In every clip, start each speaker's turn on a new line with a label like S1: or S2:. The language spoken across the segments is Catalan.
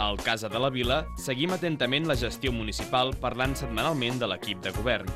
S1: Al Casa de la Vila seguim atentament la gestió municipal parlant setmanalment de l'equip de govern.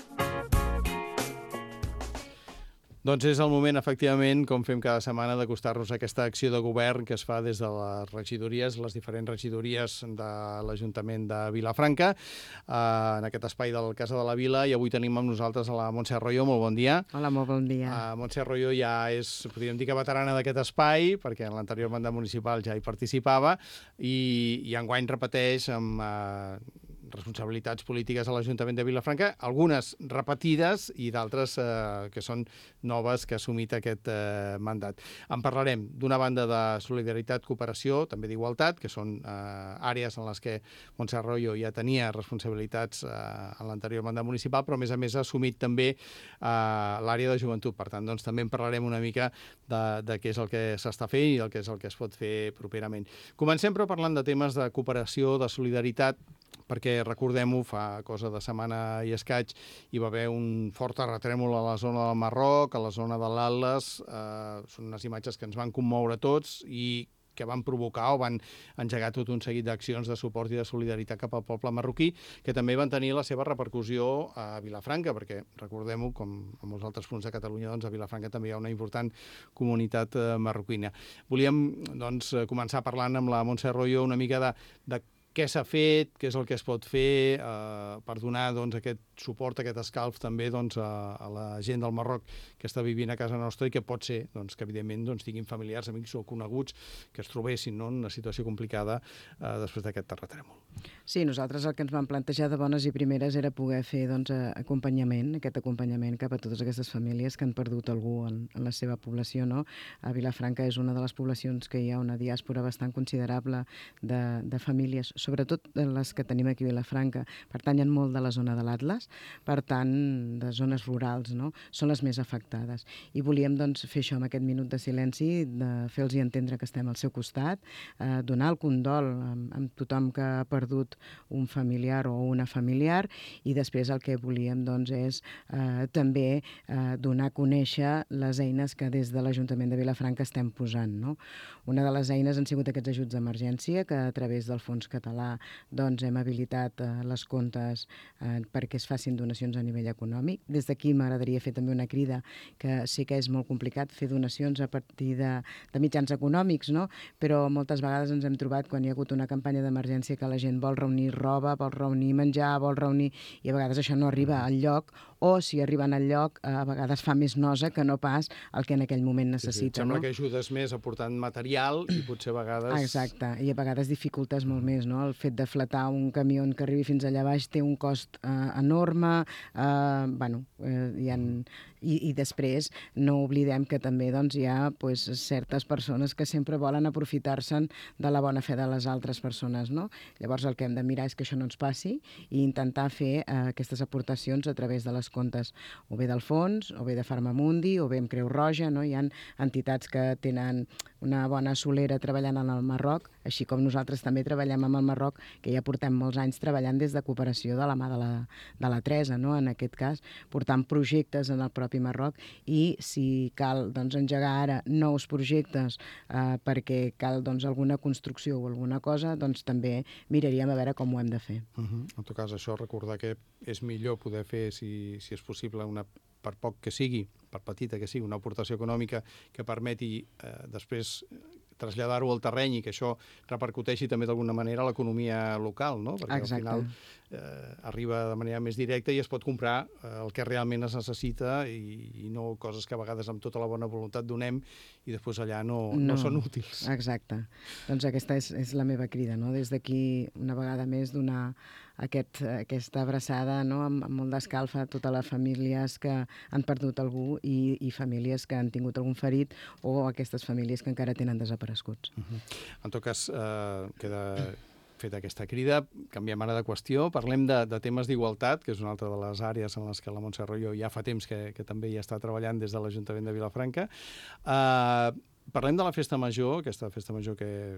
S2: Doncs és el moment, efectivament, com fem cada setmana, d'acostar-nos a aquesta acció de govern que es fa des de les regidories, les diferents regidories de l'Ajuntament de Vilafranca, en aquest espai del Casa de la Vila, i avui tenim amb nosaltres a la Montse Arroyo. Molt bon dia.
S3: Hola, molt bon dia.
S2: Montse Arroyo ja és, podríem dir que veterana d'aquest espai, perquè en l'anterior mandat municipal ja hi participava, i enguany repeteix amb responsabilitats polítiques a l'Ajuntament de Vilafranca, algunes repetides i d'altres que són noves que ha assumit aquest mandat. En parlarem d'una banda de solidaritat, cooperació, també d'igualtat, que són àrees en les que Montse Arroyo ja tenia responsabilitats en l'anterior mandat municipal, però a més ha assumit també l'àrea de joventut. Per tant, doncs, també en parlarem una mica de què és el que s'està fent i del que és el que es pot fer properament. Comencem, però, parlant de temes de cooperació, de solidaritat, perquè, recordem-ho, fa cosa de setmana i escaig, hi va haver un fort terratrèmol a la zona del Marroc, a la zona de l'Atles. Són unes imatges que ens van commoure tots i que van provocar o van engegar tot un seguit d'accions de suport i de solidaritat cap al poble marroquí, que també van tenir la seva repercussió a Vilafranca, perquè, recordem-ho, com a molts altres punts de Catalunya, doncs a Vilafranca també hi ha una important comunitat marroquina. Volíem, doncs, començar parlant amb la Montse Arroyo una mica de què s'ha fet, què és el que es pot fer per donar doncs, aquest suport, aquest escalf també doncs, a la gent del Marroc que està vivint a casa nostra i que pot ser doncs, que evidentment doncs, tinguin familiars, amics o coneguts que es trobessin en una situació complicada després d'aquest terratrèmol.
S3: Sí, nosaltres el que ens vam plantejar de bones i primeres era poder fer doncs, acompanyament cap a totes aquestes famílies que han perdut algú en la seva població. No? A Vilafranca és una de les poblacions que hi ha una diàspora bastant considerable de famílies, sobretot les que tenim aquí a Vilafranca, pertanyen molt de la zona de l'Atles, per tant, de zones rurals, no? Són les més afectades. I volíem doncs, fer això amb aquest minut de silenci, de fer-los entendre que estem al seu costat, donar el condol amb tothom que ha perdut un familiar o una familiar, i després el que volíem doncs, és també donar a conèixer les eines que des de l'Ajuntament de Vilafranca estem posant. No? Una de les eines han sigut aquests ajuts d'emergència que a través del Fons Català doncs hem habilitat les comptes perquè es facin donacions a nivell econòmic. Des d'aquí m'agradaria fer també una crida, que sí que és molt complicat fer donacions a partir de mitjans econòmics, no? Però moltes vegades ens hem trobat quan hi ha hagut una campanya d'emergència que la gent vol reunir roba, vol reunir menjar, vol reunir... i a vegades això no arriba al lloc, o si arriben al lloc a vegades fa més nosa que no pas el que en aquell moment necessita.
S2: Sí. Sembla que ajudes més aportant material i potser a vegades...
S3: Exacte, i a vegades dificultes molt més, no? El fet de fletar un camió que arribi fins allà baix té un cost enorme, i després no oblidem que també doncs, hi ha pues, certes persones que sempre volen aprofitar-se'n de la bona fe de les altres persones. No? Llavors el que hem de mirar és que això no ens passi i intentar fer aquestes aportacions a través de les comptes, o bé del fons, o bé de Farmamundi, o bé amb Creu Roja. No? Hi ha entitats que tenen una bona solera treballant en el Marroc, així com nosaltres també treballem amb el Marroc, que ja portem molts anys treballant des de cooperació de la mà de la Teresa, no? En aquest cas, portant projectes en el propi Marroc, i si cal doncs, engegar ara nous projectes perquè cal doncs, alguna construcció o alguna cosa, doncs també miraríem a veure com ho hem de fer.
S2: En tot cas, això, recordar que és millor poder fer, si és possible, per poc que sigui, per petita que sigui, una aportació econòmica que permeti després traslladar-ho al terreny i que això repercuteixi també d'alguna manera a l'economia local, no? Perquè
S3: Exacte.
S2: al final arriba de manera més directa i es pot comprar el que realment es necessita i no coses que a vegades amb tota la bona voluntat donem i després allà no són útils.
S3: Exacte. Doncs aquesta és la meva crida, no? Des d'aquí, una vegada més, donar aquesta abraçada, no? amb molt d'escalf a totes les famílies que han perdut algú i famílies que han tingut algun ferit o aquestes famílies que encara tenen desapareguts.
S2: En tot cas, queda feta aquesta crida. Canviem ara de qüestió. Parlem de temes d'igualtat, que és una altra de les àrees en les que la Montse Arroyo ja fa temps que també hi està treballant des de l'Ajuntament de Vilafranca. Parlem de la Festa Major, aquesta Festa Major que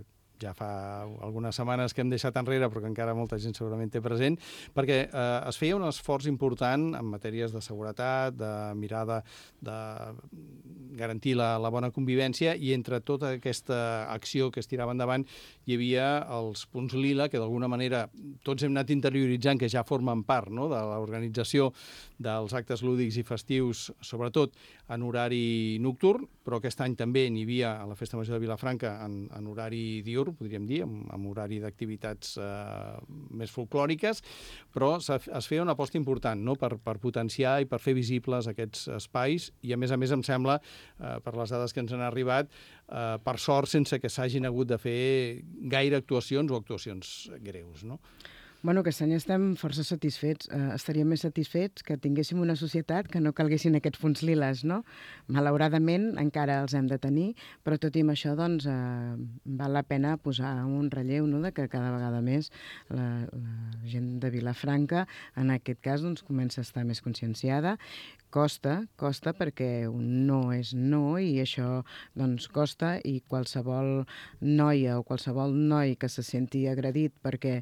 S2: ja fa algunes setmanes que hem deixat enrere, però que encara molta gent segurament té present, perquè es feia un esforç important en matèries de seguretat, de mirada de garantir la bona convivència, i entre tota aquesta acció que es tirava endavant hi havia els punts lila, que d'alguna manera tots hem anat interioritzant que ja formen part, no?, de l'organització dels actes lúdics i festius, sobretot en horari nocturn, però aquest any també n'hi havia a la Festa Major de Vilafranca en horari diürn, podríem dir, amb horari d'activitats més folclòriques, però es feia una aposta important, no?, per potenciar i per fer visibles aquests espais, i a més em sembla, per les dades que ens han arribat, per sort sense que s'hagin hagut de fer gaire actuacions o actuacions greus, no?
S3: Bueno, aquest any estem força satisfets. Estaríem més satisfets que tinguéssim una societat que no calguessin aquests punts liles, no? Malauradament encara els hem de tenir, però tot i amb això, doncs, val la pena posar un relleu, no?, de que cada vegada més la gent de Vilafranca, en aquest cas, doncs, comença a estar més conscienciada. Costa perquè un no és no, i això doncs costa, i qualsevol noia o qualsevol noi que se senti agredit perquè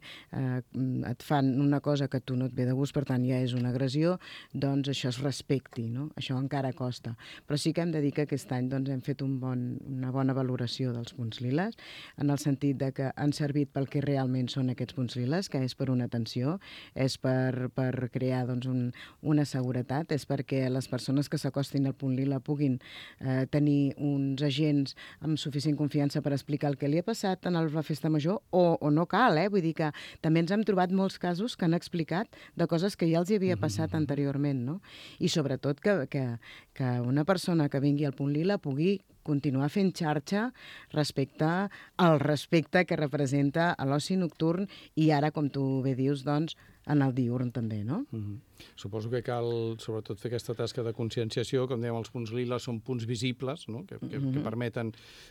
S3: et fan una cosa que a tu no et ve de gust, per tant ja és una agressió, doncs això es respecti, no? Això encara costa. Però sí que hem de dir que aquest any doncs, hem fet una bona valoració dels punts liles, en el sentit de que han servit pel que realment són aquests punts liles, que és per una atenció, és per crear doncs, una seguretat, és perquè les persones que s'acostin al punt lila puguin tenir uns agents amb suficient confiança per explicar el que li ha passat en la festa major, o no cal, vull dir que també ens hem trobat molts casos que han explicat de coses que ja els hi havia passat anteriorment, no? I sobretot que una persona que vingui al punt lila pugui continuar fent xarxa respecte al respecte que representa l'oci nocturn, i ara, com tu bé dius, doncs, en el diürn també, no?
S2: Suposo que cal, sobretot, fer aquesta tasca de conscienciació. Com dèiem, els punts lila són punts visibles, no?, que permeten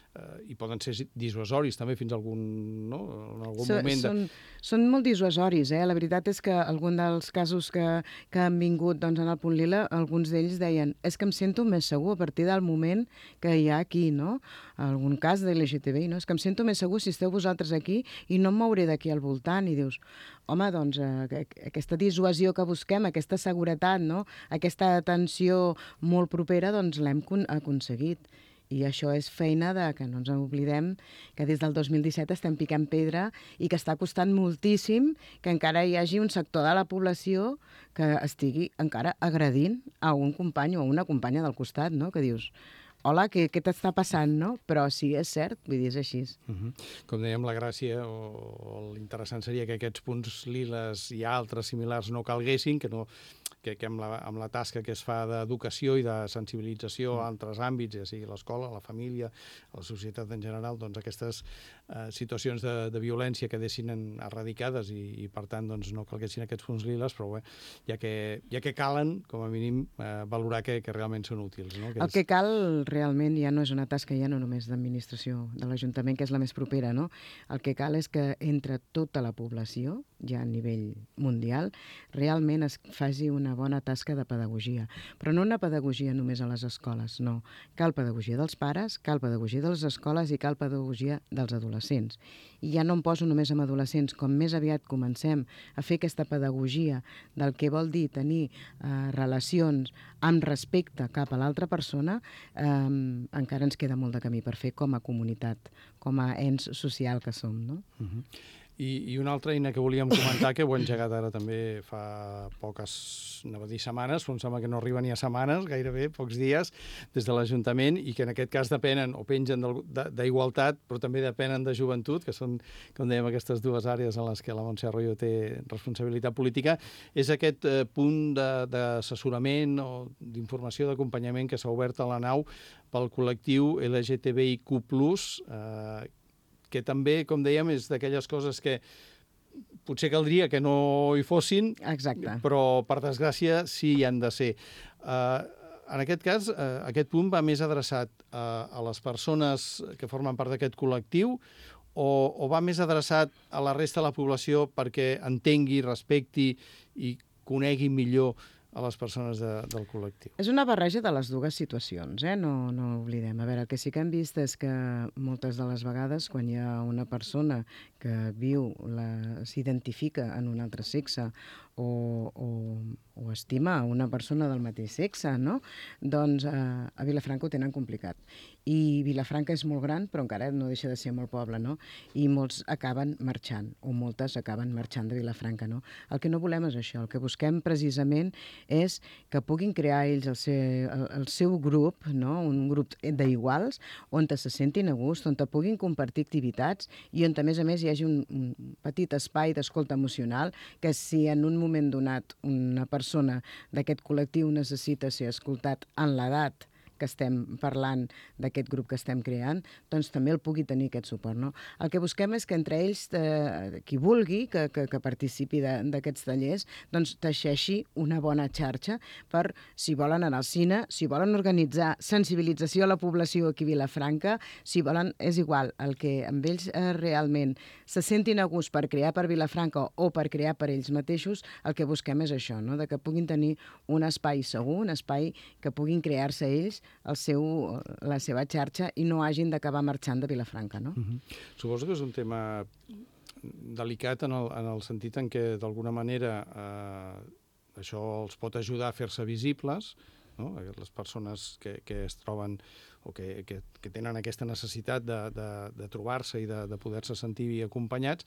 S2: i poden ser dissuasoris també fins a algun, no?, en algun moment.
S3: Són molt dissuasoris, La veritat és que algun dels casos que han vingut doncs, en el punt lila, alguns d'ells deien és que em sento més segur a partir del moment que hi ha aquí, no? Algun cas de LGTBI, no? És que em sento més segur si esteu vosaltres aquí i no em mouré d'aquí al voltant. I dius, home, doncs, aquesta dissuasió que busquem, aquesta seguretat, no?, aquesta atenció molt propera, doncs l'hem aconseguit. I això és feina de que no ens oblidem que des del 2017 estem picant pedra i que està costant moltíssim que encara hi hagi un sector de la població que estigui encara agredint a un company o a una companya del costat, no?, que dius, hola, què t'està passant, no? Però sí, és cert, vull dir, és així.
S2: Com dèiem, la gràcia o l'interessant seria que aquests punts liles i altres similars no calguessin, que amb la tasca que es fa d'educació i de sensibilització a altres àmbits, ja sigui l'escola, la família, la societat en general, doncs aquestes situacions de violència quedessin erradicades i per tant, doncs, no calguessin aquests punts liles, però bé, ja que calen, com a mínim, valorar que realment són útils, no?
S3: El que cal realment ja no és una tasca ja no només d'administració de l'Ajuntament, que és la més propera, no? El que cal és que entre tota la població, ja a nivell mundial, realment es faci una bona tasca de pedagogia. Però no una pedagogia només a les escoles, no. Cal pedagogia dels pares, cal pedagogia de les escoles i cal pedagogia dels adolescents. I ja no em poso només amb adolescents, com més aviat comencem a fer aquesta pedagogia del que vol dir tenir relacions amb respecte cap a l'altra persona, encara ens queda molt de camí per fer com a comunitat, com a ens social que som, no?
S2: I una altra eina que volíem comentar, que ho he engegat ara també fa poques, no va dir setmanes, però em sembla que no arriba ni a setmanes, gairebé, pocs dies, des de l'Ajuntament, i que en aquest cas depenen o pengen d'igualtat, però també depenen de joventut, que són, com dèiem, aquestes dues àrees en les que la Montse Arroyo té responsabilitat política, és aquest punt d'assessorament o d'informació, d'acompanyament que s'ha obert a la nau pel col·lectiu LGTBIQ+, que també, com dèiem, és d'aquelles coses que potser caldria que no hi fossin,
S3: exacte,
S2: però, per desgràcia, sí hi han de ser. En aquest cas, aquest punt va més adreçat a les persones que formen part d'aquest col·lectiu o va més adreçat a la resta de la població perquè entengui, respecti i conegui millor a les persones del col·lectiu.
S3: És una barreja de les dues situacions, no ho oblidem. A veure, el que sí que hem vist és que moltes de les vegades quan hi ha una persona que s'identifica en un altre sexe o estima una persona del mateix sexe, no? Doncs a Vilafranca ho tenen complicat. I Vilafranca és molt gran, però encara no deixa de ser molt poble, no? I molts acaben marxant, o moltes acaben marxant de Vilafranca, no? El que no volem és això. El que busquem precisament és que puguin crear ells el seu grup, no? Un grup d'iguals, on se sentin a gust, on puguin compartir activitats i on, a més, hi hagi un petit espai d'escolta emocional que si en un moment donat una persona d'aquest col·lectiu necessita ser escoltat en l'edat que estem parlant d'aquest grup que estem creant, doncs també el pugui tenir aquest suport, no? El que busquem és que entre ells, qui vulgui que participi d'aquests tallers, doncs teixeixi una bona xarxa per, si volen anar al cine, si volen organitzar sensibilització a la població aquí a Vilafranca, si volen, és igual, el que amb ells realment se sentin a gust per crear per Vilafranca o per crear per ells mateixos, el que busquem és això, no? De que puguin tenir un espai segur, un espai que puguin crear-se ells la seva xarxa i no hagin d'acabar marxant de Vilafranca, no?
S2: Suposo que és un tema delicat en el sentit en què, d'alguna manera, això els pot ajudar a fer-se visibles, no? Les persones que es troben o que tenen aquesta necessitat de trobar-se i de poder-se sentir acompanyats,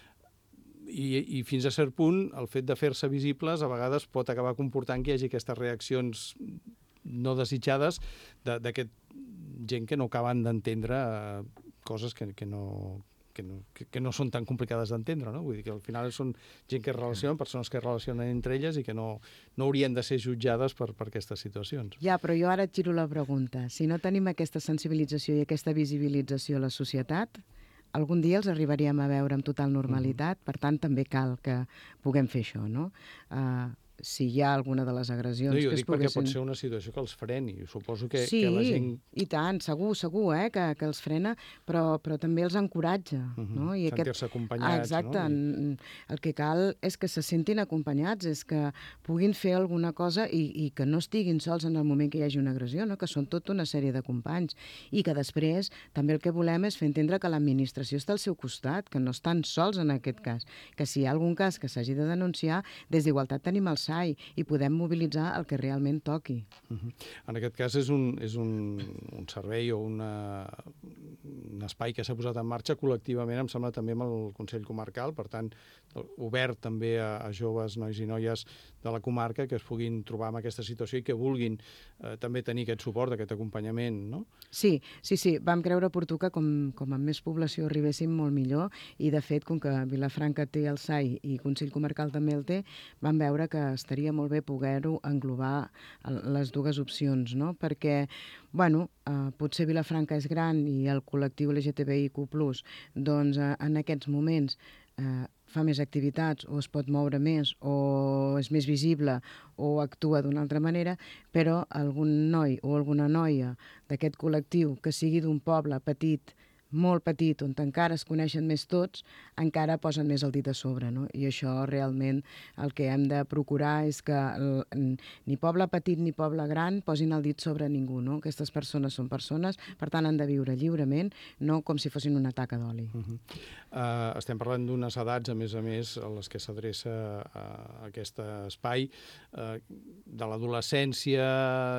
S2: i fins a cert punt el fet de fer-se visibles a vegades pot acabar comportant que hi hagi aquestes reaccions no desitjades d'aquest gent que no acaben d'entendre coses que no són tan complicades d'entendre, no? Vull dir que al final són gent que es relacionen, persones que es relacionen entre elles i que no haurien de ser jutjades per aquestes situacions.
S3: Ja, però jo ara et giro la pregunta. Si no tenim aquesta sensibilització i aquesta visibilització a la societat, algun dia els arribaríem a veure amb total normalitat, per tant també cal que puguem fer això, no? Si hi ha alguna de les agressions
S2: que es poguessin... No, jo dic perquè pot ser una situació que els freni. Suposo que la gent...
S3: Sí, i tant, segur, que els frena, però també els encoratja. No?
S2: Sentir-se acompanyats.
S3: Exacte. No? El que cal és que se sentin acompanyats, és que puguin fer alguna cosa i que no estiguin sols en el moment que hi hagi una agressió, no? Que són tota una sèrie de companys. I que després també el que volem és fer entendre que l'administració està al seu costat, que no estan sols en aquest cas, que si hi ha algun cas que s'hagi de denunciar, des d'Igualtat tenim el SAI i podem mobilitzar el que realment toqui.
S2: En aquest cas és un servei o un espai que s'ha posat en marxa col·lectivament, em sembla també amb el Consell Comarcal, per tant, obert també a joves, nois i noies de la comarca que es puguin trobar en aquesta situació i que vulguin també tenir aquest suport, aquest acompanyament, no?
S3: Sí. Vam creure oportú que com a més població arribéssim molt millor i, de fet, com que Vilafranca té el SAI i Consell Comarcal també el té, vam veure que estaria molt bé poder-ho englobar les dues opcions, no? Perquè, potser Vilafranca és gran i el col·lectiu LGTBIQ+, doncs en aquests moments fa més activitats o es pot moure més o és més visible o actua d'una altra manera, però algun noi o alguna noia d'aquest col·lectiu que sigui d'un poble petit, molt petit, on encara es coneixen més tots, encara posen més el dit a sobre, no? I això realment el que hem de procurar és que ni poble petit ni poble gran posin el dit sobre ningú, no? Aquestes persones són persones, per tant han de viure lliurement, no com si fossin una taca d'oli.
S2: Estem parlant d'unes edats, a més, a les que s'adreça a aquest espai, de l'adolescència,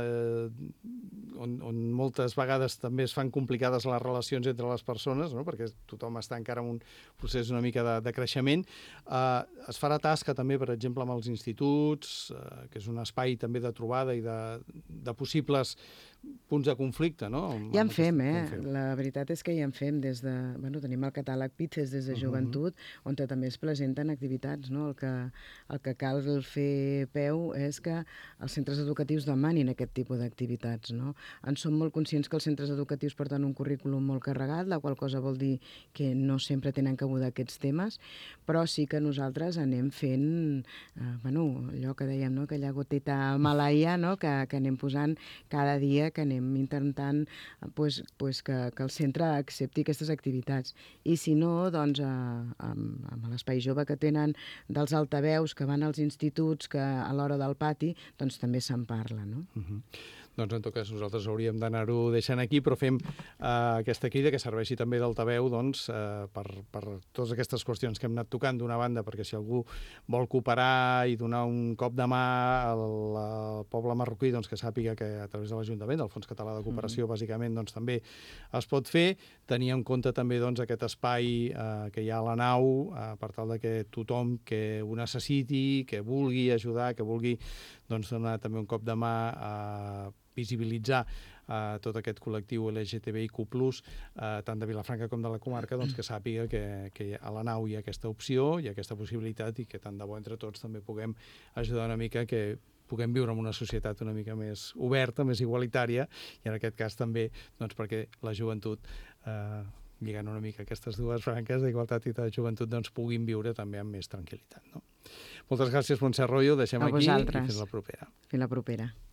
S2: on moltes vegades també es fan complicades les relacions entre les persones, no? Perquè tothom està encara en un procés una mica de creixement. Es farà tasca també, per exemple, amb els instituts, que és un espai també de trobada i de possibles punts de conflicte, no?
S3: Ja en fem, La veritat és que ja en fem des de... tenim el catàleg PITCES des de joventut, on també es presenten activitats, no? El que cal fer peu és que els centres educatius demanin aquest tipus d'activitats, no? En som molt conscients que els centres educatius porten un currículum molt carregat, la qual cosa vol dir que no sempre tenen que abordar aquests temes, però sí que nosaltres anem fent, allò que dèiem, no? Aquella goteta malaia, no? Que anem posant cada dia que anem intentant pues, que el centre accepti aquestes activitats. I si no, doncs, amb l'espai jove que tenen dels altaveus que van als instituts, que a l'hora del pati, doncs també se'n parla, no?
S2: Doncs en tot cas nosaltres hauríem d'anar-ho deixant aquí, però fem aquesta crida que serveixi també d'altaveu doncs, per totes aquestes qüestions que hem anat tocant d'una banda, perquè si algú vol cooperar i donar un cop de mà al poble marroquí, doncs que sàpiga que a través de l'Ajuntament, del Fons Català de Cooperació, bàsicament, doncs també es pot fer. Tenir en compte també doncs, aquest espai que hi ha a la nau, per tal de que tothom que ho necessiti, que vulgui ajudar, que vulgui doncs, donar també un cop de mà a visibilitzar tot aquest col·lectiu LGTBIQ+, tant de Vilafranca com de la comarca, doncs que sàpiga que a la nau hi ha aquesta opció, hi ha aquesta possibilitat i que tant de bo entre tots també puguem ajudar una mica que puguem viure en una societat una mica més oberta, més igualitària, i en aquest cas també doncs, perquè la joventut, lligant una mica aquestes dues franques d'igualtat i de joventut, doncs puguin viure també amb més tranquil·litat. No? Moltes gràcies, Montse Arroyo. Deixem aquí i fins la propera.
S3: Fins la propera.